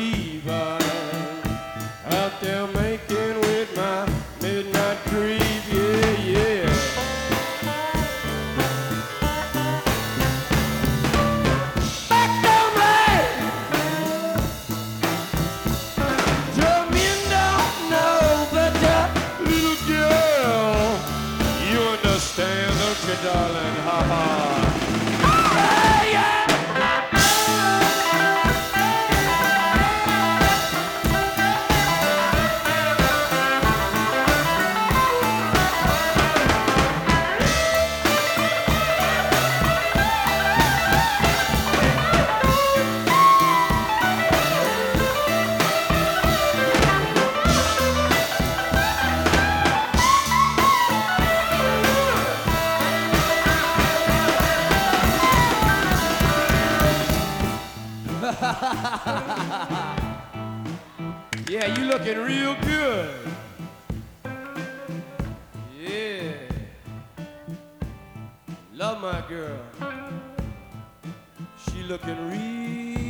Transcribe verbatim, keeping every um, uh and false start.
believe I'm out there making with my midnight creep, yeah, yeah. Back down right, German don't know, but that little girl, you understand, don't you, darling? Ha ha. Hey, yeah. Yeah, you looking real good. Yeah. Love my girl. She looking real